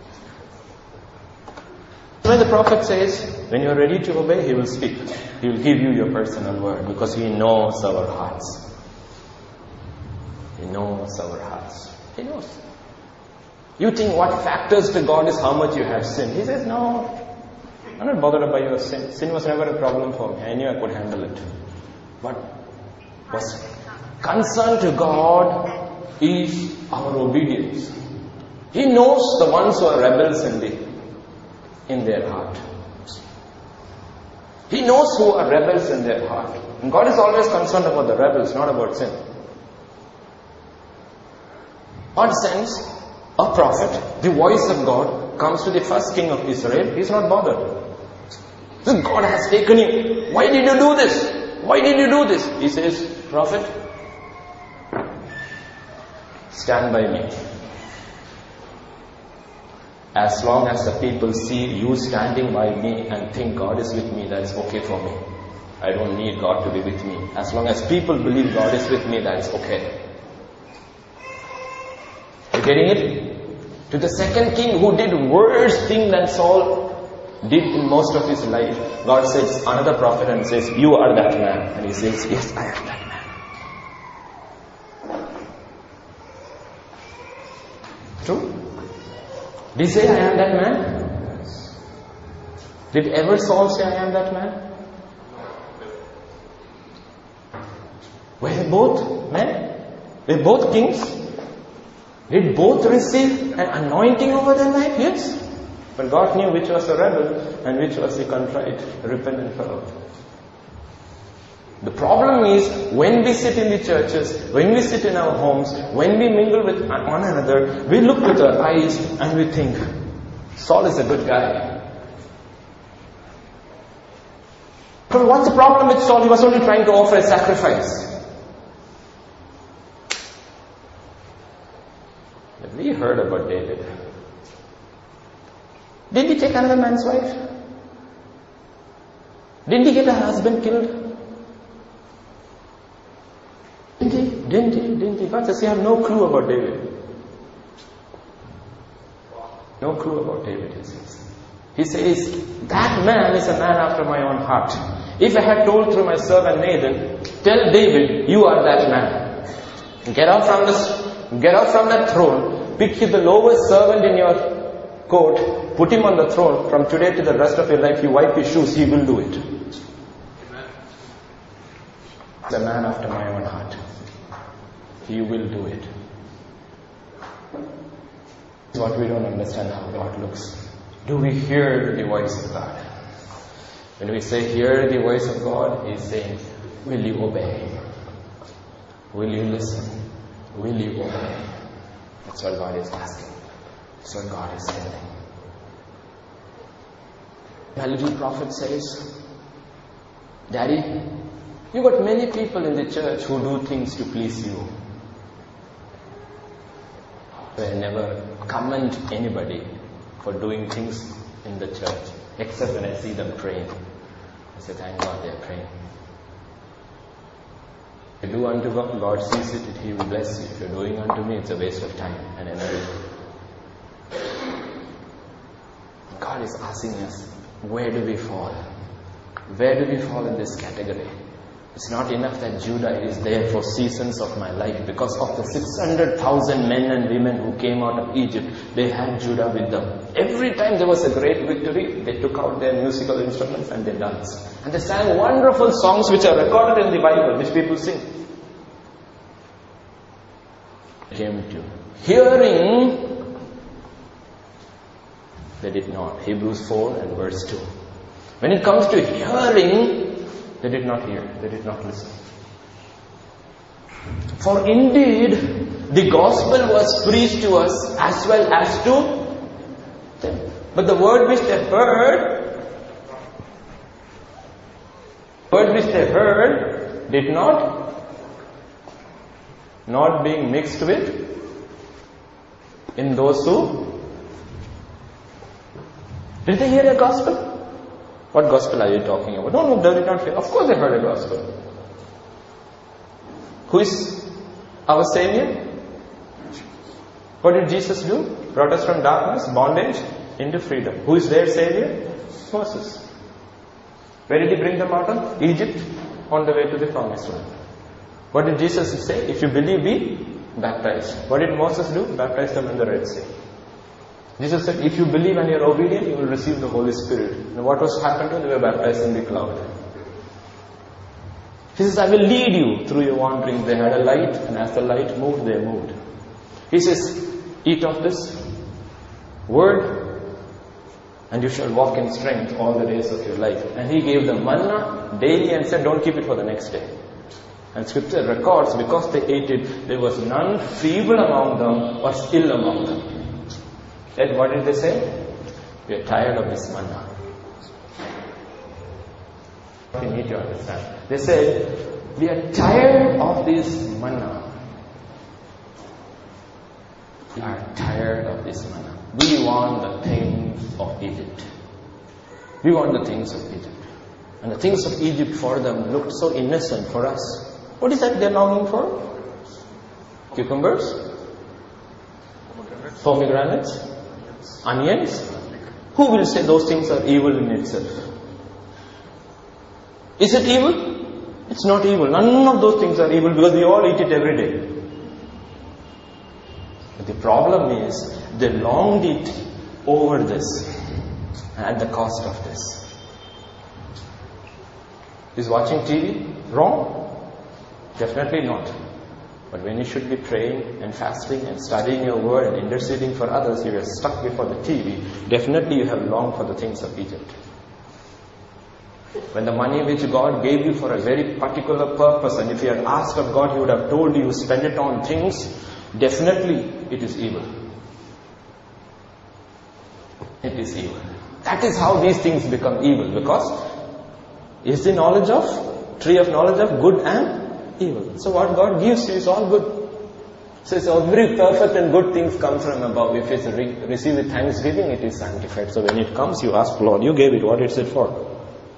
When the prophet says, when you are ready to obey, he will speak. He will give you your personal word because he knows our hearts. He knows our hearts. He knows. You think what factors to God is how much you have sinned. He says, no, I'm not bothered by your sin. Sin was never a problem for me. I knew I could handle it. But what's concerned to God is our obedience. He knows the ones who are rebels in the in their heart. He knows who are rebels in their heart. And God is always concerned about the rebels, not about sin. God sends a prophet, the voice of God comes to the first king of Israel. He's not bothered. This God has taken you. Why did you do this? Why did you do this? He says, prophet, stand by me. As long as the people see you standing by me and think God is with me, that's okay for me. I don't need God to be with me. As long as people believe God is with me, that's okay. You getting it? To the second king who did worse thing than Saul did in most of his life, God sends another prophet and says, you are that man. And he says, yes, I am that man. True? Did he say, I am that man? Did ever Saul say, I am that man? Were they both men? Were both kings? Did both receive an anointing over their life? Yes. But God knew which was the rebel and which was the contrite, repentant fellow. The problem is, when we sit in the churches, when we sit in our homes, when we mingle with one another, we look with our eyes and we think, Saul is a good guy. But what's the problem with Saul? He was only trying to offer a sacrifice. But we heard about David. Did he take another man's wife? Didn't he get a husband killed? Didn't he? Didn't he? Didn't he? God says you have no clue about David. No clue about David, he says. He says, that man is a man after my own heart. If I had told through my servant Nathan, tell David, you are that man. Get out from this, get out from that throne, pick the lowest servant in your court, put him on the throne. From today to the rest of your life, you wipe his shoes, he will do it. Amen. The man after my own heart. He will do it. It's what we don't understand how God looks. Do we hear the voice of God? When we say hear the voice of God, He's saying, will you obey? Will you listen? Will you obey? That's what God is asking. That's what God is telling. A little prophet says, Daddy, you got many people in the church who do things to please you. I never commend anybody for doing things in the church, except when I see them praying. I say, thank God they are praying. If you do unto God, God sees it, He will bless you. If you're doing unto me, it's a waste of time and energy. God is asking us, where do we fall? Where do we fall in this category? It's not enough that Judah is there for seasons of my life. Because of the six hundred thousand men and women who came out of Egypt, they had Judah with them. Every time there was a great victory, they took out their musical instruments and they danced. And they sang wonderful songs which are recorded in the Bible, which people sing. Came to hearing, they did not. Hebrews four and verse two. When it comes to hearing, they did not hear, they did not listen. For indeed, the gospel was preached to us as well as to them. But the word which they heard, word which they heard, did not, not being mixed with, in those who, did they hear the gospel? What gospel are you talking about? No, no, they did not hear. Of course they heard a gospel. Who is our Savior? What did Jesus do? Brought us from darkness, bondage, into freedom. Who is their Savior? Moses. Where did He bring them out of? Egypt, on the way to the promised land. What did Jesus say? If you believe, be baptized. What did Moses do? Baptize them in the Red Sea. Jesus said, if you believe and you are obedient, you will receive the Holy Spirit. And what was happened to them? They were baptized in the cloud. He says, I will lead you through your wandering. They had a light, and as the light moved, they moved. He says, eat of this word, And you shall walk in strength all the days of your life. And he gave them manna daily and said, don't keep it for the next day. And scripture records, because they ate it, there was none feeble among them or ill among them. Yet what did they say? We are tired of this manna. You need to understand. They said, we are tired of this manna. We are tired of this manna. We want the things of Egypt. We want the things of Egypt. And the things of Egypt for them looked so innocent for us. What is that they're longing for? Cucumbers? Pomegranates? Onions? Who will say those things are evil in itself? Is it evil? It's not evil. None of those things are evil because we all eat it every day. But the problem is they longed it over this at the cost of this. Is watching T V wrong? Definitely not. But when you should be praying and fasting and studying your word and interceding for others, you are stuck before the T V. Definitely you have longed for the things of Egypt. When the money which God gave you for a very particular purpose, and if you had asked of God, He would have told you, spend it on things, definitely it is evil. It is evil. That is how these things become evil, because is the knowledge of, tree of knowledge of good and evil. So what God gives you is all good. So it's every perfect and good things come from above. If it's re- received with thanksgiving, it is sanctified. So when it comes, you ask, Lord, you gave it, what is it for?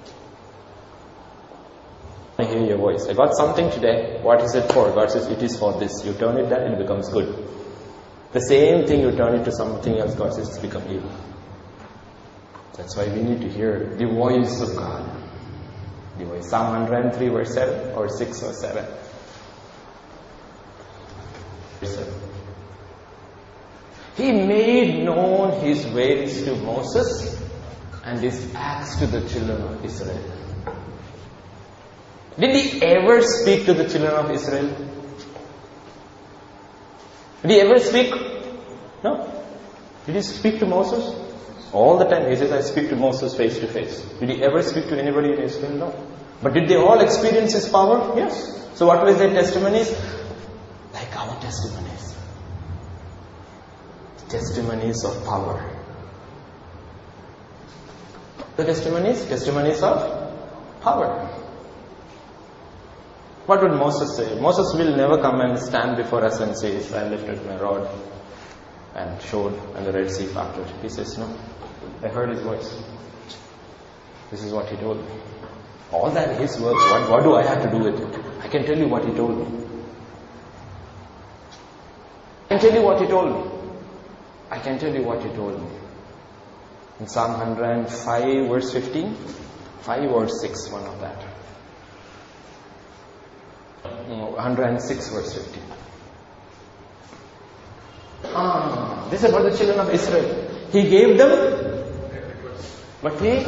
I hear your voice. I got something today. What is it for? God says, it is for this. You turn it down, it becomes good. The same thing, you turn it to something else, God says, it's become evil. That's why we need to hear the voice of God. The voice. Psalm one hundred three verse seven or six or seven. He made known His ways to Moses and His acts to the children of Israel. Did He ever speak to the children of Israel? Did He ever speak? No. Did He speak to Moses? All the time. He says, I speak to Moses face to face. Did He ever speak to anybody in Israel? No. But did they all experience His power? Yes. So what were their testimonies? Like our testimonies. Testimonies of power. The testimonies? Testimonies of power. What would Moses say? Moses will never come and stand before us and say, I lifted my rod and showed, and the Red Sea parted. He says, no. I heard His voice. This is what He told me. All that His words, what, what do I have to do with it? I can tell you what He told me. I can tell you what He told me. I can tell you what He told me. In Psalm one hundred five verse fifteen, five or six, one of that. No, one hundred six verse fifteen. Ah, this is about the children of Israel. He gave them, but He,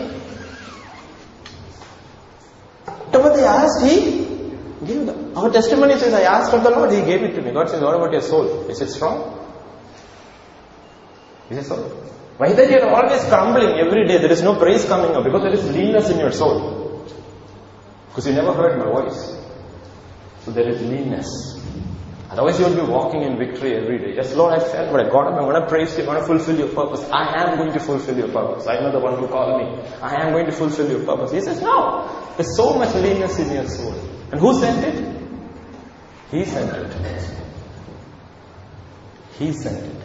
whatever they asked, He gave them. Our testimony says, I asked of the Lord, He gave it to me. God says, what about your soul? Is it strong? Is it so? Why that you are always crumbling every day? There is no praise coming up because there is leanness in your soul. Because you never heard my voice. So there is leanness. Otherwise you will be walking in victory every day. Just Lord, I felt what I got up, I'm going to praise you, I'm going to fulfill your purpose. I am going to fulfill your purpose. I know the one who called me. I am going to fulfill your purpose. He says, no. There's so much leanness in your soul. And who sent it? He sent it. He sent it.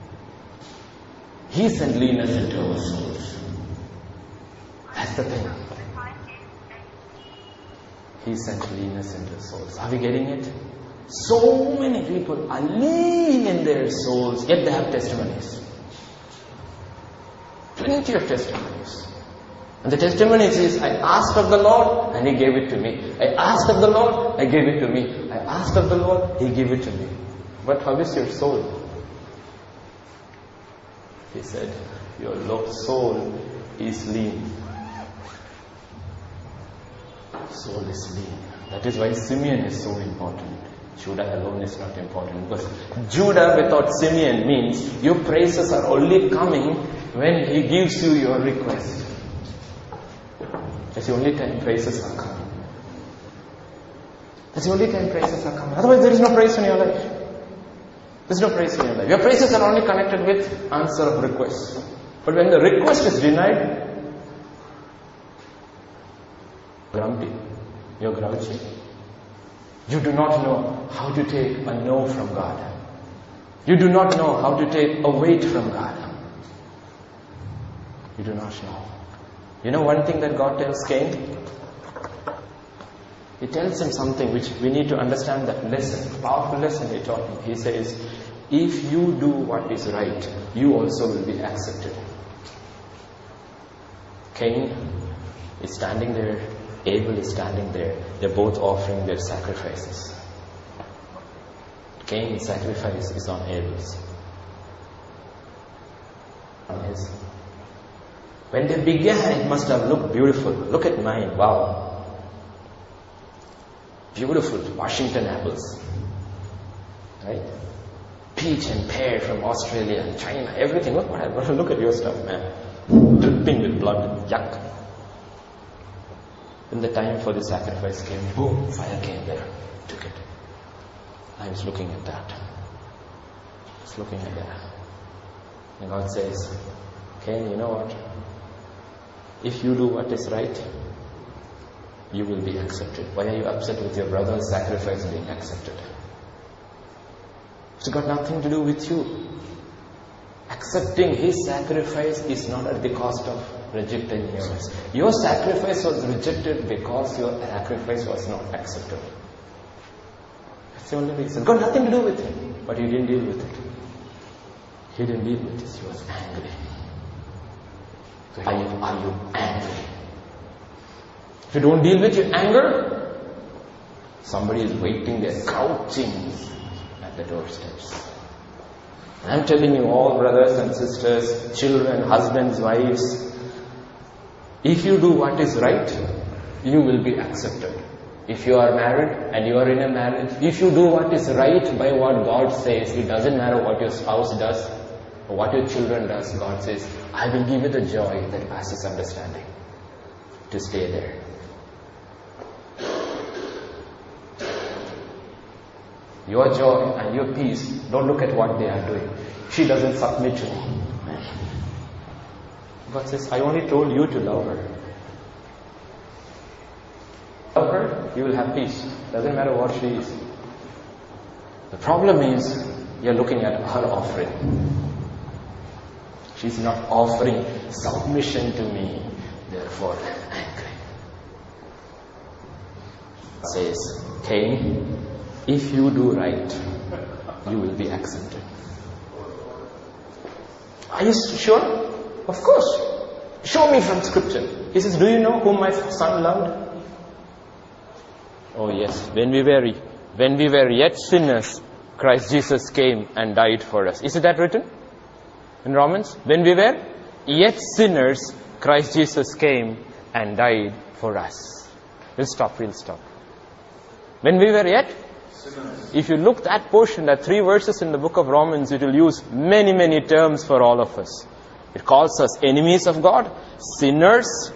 He sent leanness into our souls. That's the thing. He sent leanness into our souls. Are we getting it? So many people are lean in their souls, yet they have testimonies. Plenty of testimonies. And the testimonies is, I asked of the Lord and He gave it to me. I asked of the Lord, I gave it to me. I asked of the Lord, He gave it to me. But how is your soul? He said, your soul is lean. Soul is lean. That is why Simeon is so important. Judah alone is not important. Because Judah without Simeon means your praises are only coming when He gives you your request. That's the only time praises are coming. That's the only time praises are coming. Otherwise there is no praise in your life. There is no praise in your life. Your praises are only connected with answer of request. But when the request is denied, grumpy, you're grouchy. You do not know how to take a no from God. You do not know how to take a wait from God. You do not know. You know one thing that God tells Cain? He tells him something which we need to understand, that lesson, powerful lesson He taught him. He says, if you do what is right, you also will be accepted. Cain is standing there, Abel is standing there. They're both offering their sacrifices. Cain's sacrifice is on Abel's. On his. When they began, it must have looked beautiful. Look at mine, wow. Beautiful Washington apples. Right? Peach and pear from Australia and China, everything. Look, whatever. Look at your stuff, man. Dripping with blood. Yuck. When the time for the sacrifice came, boom, fire came there. Took it. I was looking at that. I was looking at that. And God says, Cain, you know what? If you do what is right, you will be accepted. Why are you upset with your brother's sacrifice being accepted? It's got nothing to do with you. Accepting his sacrifice is not at the cost of rejecting yours. Your sacrifice was rejected because your sacrifice was not acceptable. That's the only reason. It's got nothing to do with it. But he didn't deal with it. He didn't deal with it. He was angry. So are you, are you angry? If you don't deal with your anger, somebody is waiting there, crouching at the doorsteps. I'm telling you all, brothers and sisters, children, husbands, wives, if you do what is right, you will be accepted. If you are married and you are in a marriage, if you do what is right by what God says, it doesn't matter what your spouse does or what your children does, God says, I will give you the joy that passes understanding to stay there. Your joy and your peace, don't look at what they are doing. She doesn't submit to me. God says, I only told you to love her. Love her, you will have peace. Doesn't matter what she is. The problem is, you're looking at her offering. She's not offering submission to me, therefore I'm angry. God says, Cain, if you do right, you will be accepted. Are you sure? Of course. Show me from scripture. He says, do you know whom my son loved? Oh yes, when we were, when we were yet sinners, Christ Jesus came and died for us. Isn't that written in Romans? When we were yet sinners, Christ Jesus came and died for us. We'll stop, we'll stop. When we were yet sinners. If you look at portion, that three verses in the book of Romans, it will use many, many terms for all of us. It calls us enemies of God, sinners.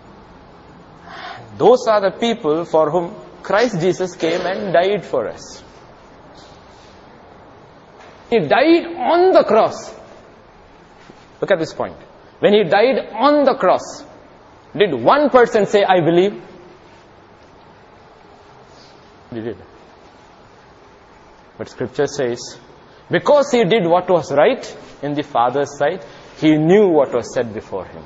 Those are the people for whom Christ Jesus came and died for us. He died on the cross. Look at this point. When he died on the cross, did one person say, I believe? He did. But scripture says, because he did what was right in the Father's sight, he knew what was said before him.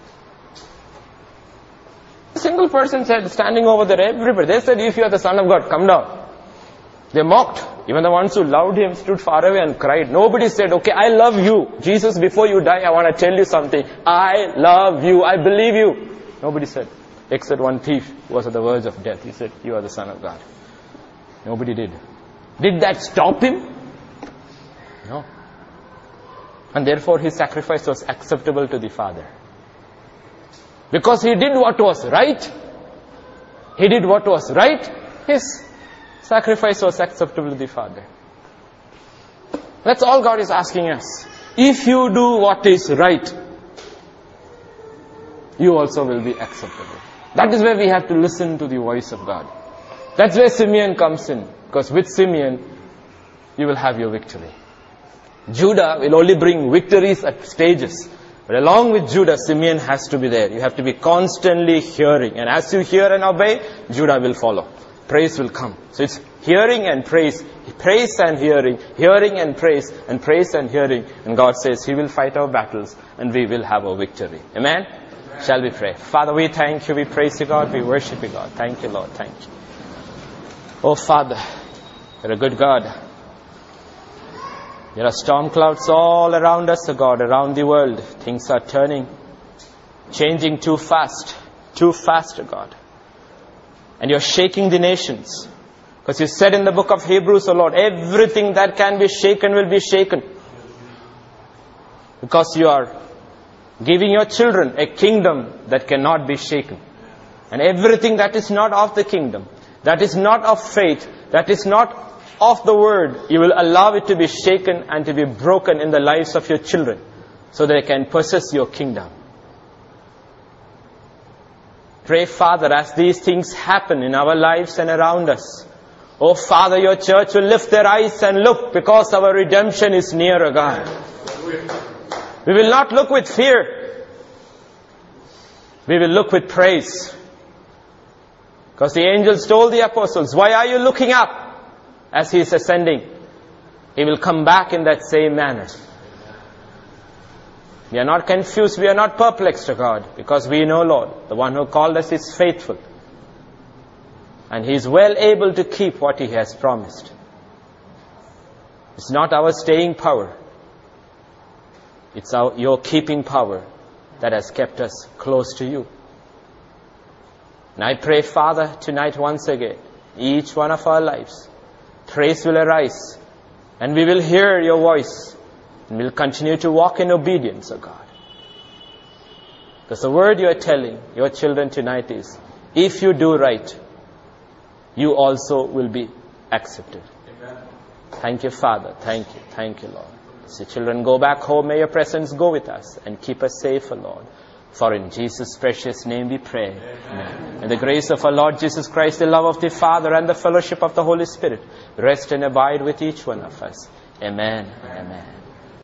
A single person said, standing over there, everybody, they said, if you are the Son of God, come down. They mocked. Even the ones who loved him stood far away and cried. Nobody said, okay, I love you. Jesus, before you die, I want to tell you something. I love you. I believe you. Nobody said. Except one thief who was at the verge of death. He said, you are the Son of God. Nobody did. Did that stop him? No. And therefore his sacrifice was acceptable to the Father. Because he did what was right. He did what was right. His sacrifice was acceptable to the Father. That's all God is asking us. If you do what is right, you also will be acceptable. That is where we have to listen to the voice of God. That's where Simeon comes in. Because with Simeon, you will have your victory. Judah will only bring victories at stages. But along with Judah, Simeon has to be there. You have to be constantly hearing. And as you hear and obey, Judah will follow. Praise will come. So it's hearing and praise. Praise and hearing. Hearing and praise. And praise and hearing. And God says He will fight our battles and we will have our victory. Amen? Amen. Shall we pray? Father, we thank you. We praise you, God. We worship you, God. Thank you, Lord. Thank you. Oh, Father, you're a good God. There are storm clouds all around us, O God, around the world. Things are turning, changing too fast, too fast, O God. And you're shaking the nations. Because you said in the book of Hebrews, O Lord, everything that can be shaken will be shaken. Because you are giving your children a kingdom that cannot be shaken. And everything that is not of the kingdom, that is not of faith, that is not of the word, you will allow it to be shaken and to be broken in the lives of your children so they can possess your kingdom. Pray, Father, as these things happen in our lives and around us. Oh, Father, your church will lift their eyes and look because our redemption is near, O God. We will not look with fear. We will look with praise. Because the angels told the apostles, why are you looking up? As He is ascending, He will come back in that same manner. We are not confused, we are not perplexed, O God, because we know, Lord, the one who called us is faithful. And He is well able to keep what He has promised. It's not our staying power. It's our, your keeping power that has kept us close to you. And I pray, Father, tonight once again, each one of our lives, praise will arise, and we will hear your voice, and we'll continue to walk in obedience, O God. Because the word you are telling your children tonight is, if you do right, you also will be accepted. Amen. Thank you, Father. Thank you. Thank you, Lord. As the children go back home, may your presence go with us and keep us safe, O Lord. For in Jesus' precious name we pray. Amen. And the grace of our Lord Jesus Christ, the love of the Father, and the fellowship of the Holy Spirit rest and abide with each one of us. Amen. Amen. Amen.